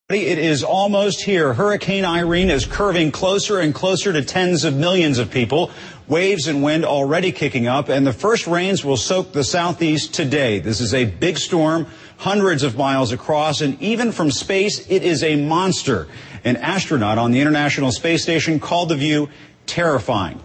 It is almost here. Hurricane Irene is curving closer and closer to tens of millions of people. Waves and wind already kicking up, and the first rains will soak the southeast today. This is a big storm, hundreds of miles across, and even from space, it is a monster. An astronaut on the International Space Station called the view terrifying.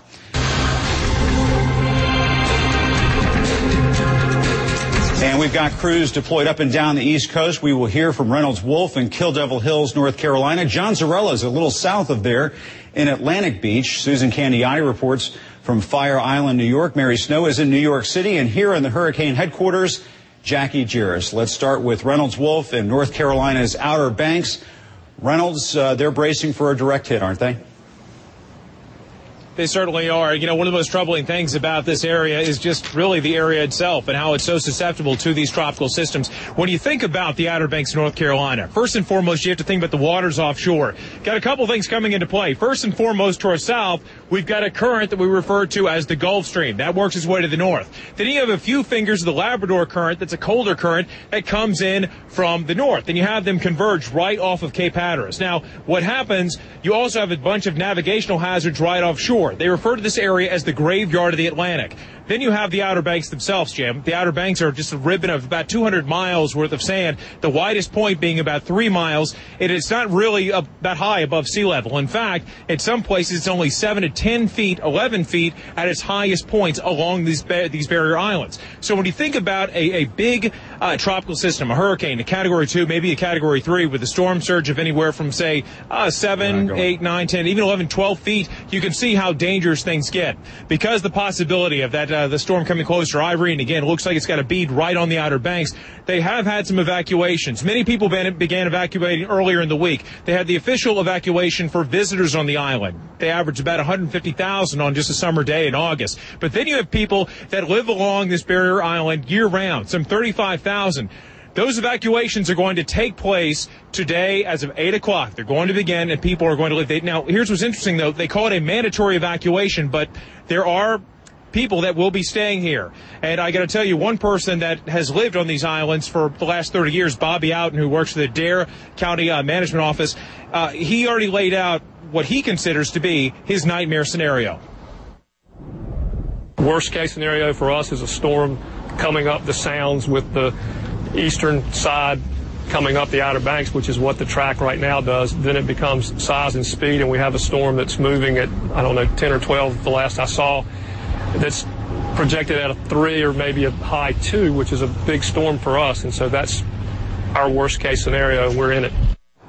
And we've got crews deployed up and down the East Coast. We will hear from Reynolds Wolf in Kill Devil Hills, North Carolina. John Zarella is a little south of there in Atlantic Beach. Susan Candiotti reports from Fire Island, New York. Mary Snow is in New York City. And here in the hurricane headquarters, Jackie Jarris. Let's start with Reynolds Wolf in North Carolina's Outer Banks. Reynolds, they're bracing for a direct hit, aren't they? They certainly are. You know, one of the most troubling things about this area is just really the area itself and how it's so susceptible to these tropical systems. When you think about the Outer Banks of North Carolina, first and foremost, you have to think about the waters offshore. Got a couple things coming into play. First and foremost, to our south, we've got a current that we refer to as the Gulf Stream. That works its way to the north. Then you have a few fingers of the Labrador Current that's a colder current that comes in from the north. Then you have them converge right off of Cape Hatteras. Now, what happens, you also have a bunch of navigational hazards right offshore. They refer to this area as the graveyard of the Atlantic. Then you have the Outer Banks themselves, Jim. The Outer Banks are just a ribbon of about 200 miles worth of sand, the widest point being about 3 miles. It's not really that high above sea level. In fact, at some places it's only 7 to 10 feet, 11 feet at its highest points along these barrier islands. So when you think about a big tropical system, a hurricane, a Category 2, maybe a Category 3 with a storm surge of anywhere from, say, 7, 8, 9, 10, even 11, 12 feet, you can see how dangerous things get. Because the possibility of that the storm coming closer, Irene, again, looks like it's got a bead right on the Outer Banks. They have had some evacuations. Many people began evacuating earlier in the week. They had the official evacuation for visitors on the island. They averaged about 150,000 on just a summer day in August. But then you have people that live along this barrier island year-round, some 35,000. Those evacuations are going to take place today as of 8 o'clock. They're going to begin, and people are going to live. Now, here's what's interesting, though. They call it a mandatory evacuation, but there are people that will be staying here. And I got to tell you, one person that has lived on these islands for the last 30 years, Bobby Outen, who works for the Dare County Management Office, he already laid out what he considers to be his nightmare scenario. Worst case scenario for us is a storm coming up the sounds with the eastern side coming up the Outer Banks, which is what the track right now does. Then it becomes size and speed, and we have a storm that's moving at, 10 or 12 the last I saw, that's projected at a 3 or maybe a high 2, which is a big storm for us. And so that's our worst case scenario, and we're in it.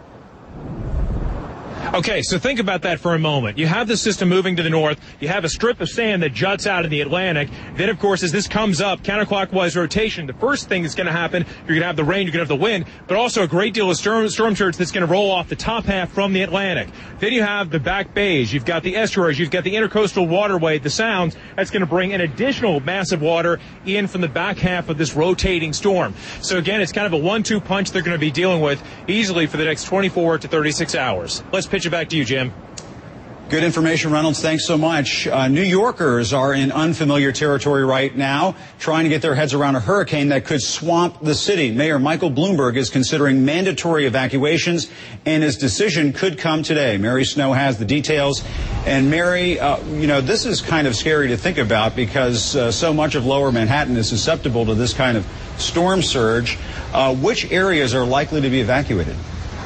Okay, so think about that for a moment. You have the system moving to the north. You have a strip of sand that juts out in the Atlantic. Then, of course, as this comes up, counterclockwise rotation, the first thing that's going to happen, you're going to have the rain, you're going to have the wind, but also a great deal of storm surge that's going to roll off the top half from the Atlantic. Then you have the back bays. You've got the estuaries. You've got the intercoastal waterway, the sounds. That's going to bring an additional massive water in from the back half of this rotating storm. So, again, it's kind of a 1-2 punch they're going to be dealing with easily for the next 24 to 36 hours. Let's pitch it back to you, Jim. Good information, Reynolds. Thanks so much. New Yorkers are in unfamiliar territory right now, trying to get their heads around a hurricane that could swamp the city. Mayor Michael Bloomberg is considering mandatory evacuations, and his decision could come today. Mary Snow has the details. And Mary, this is kind of scary to think about because so much of lower Manhattan is susceptible to this kind of storm surge. Which areas are likely to be evacuated?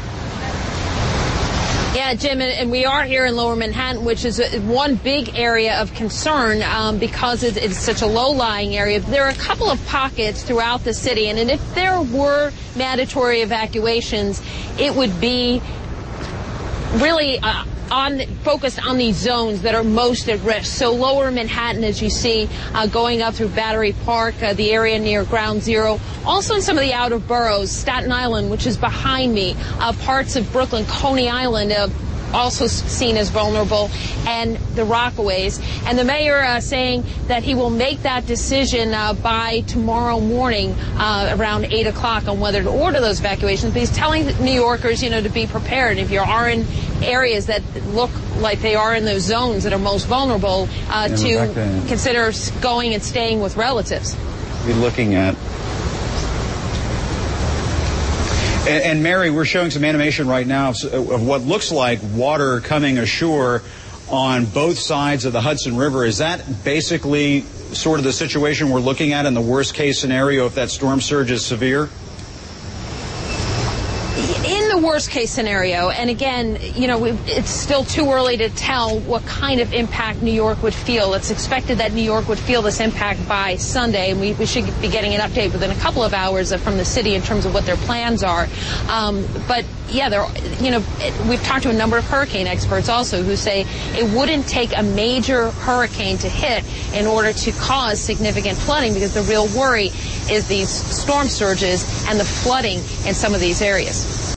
Yeah, Jim, and we are here in Lower Manhattan, which is one big area of concern because it's such a low-lying area. There are a couple of pockets throughout the city, and if there were mandatory evacuations, it would be really focused on these zones that are most at risk. So Lower Manhattan, as you see, going up through Battery Park, the area near Ground Zero. Also in some of the outer boroughs, Staten Island, which is behind me, parts of Brooklyn, Coney Island, also seen as vulnerable, and the Rockaways. And the mayor saying that he will make that decision by tomorrow morning around 8 o'clock on whether to order those evacuations. But he's telling New Yorkers, to be prepared. If you are in areas that look like they are in those zones that are most vulnerable, to consider going and staying with relatives. We're looking at And Mary, we're showing some animation right now of what looks like water coming ashore on both sides of the Hudson River. Is that basically sort of the situation we're looking at in the worst case scenario if that storm surge is severe? In the worst case scenario, and again, it's still too early to tell what kind of impact New York would feel. It's expected that New York would feel this impact by Sunday, and we should be getting an update within a couple of hours from the city in terms of what their plans are. But yeah, we've talked to a number of hurricane experts also who say it wouldn't take a major hurricane to hit in order to cause significant flooding, because the real worry is these storm surges and the flooding in some of these areas.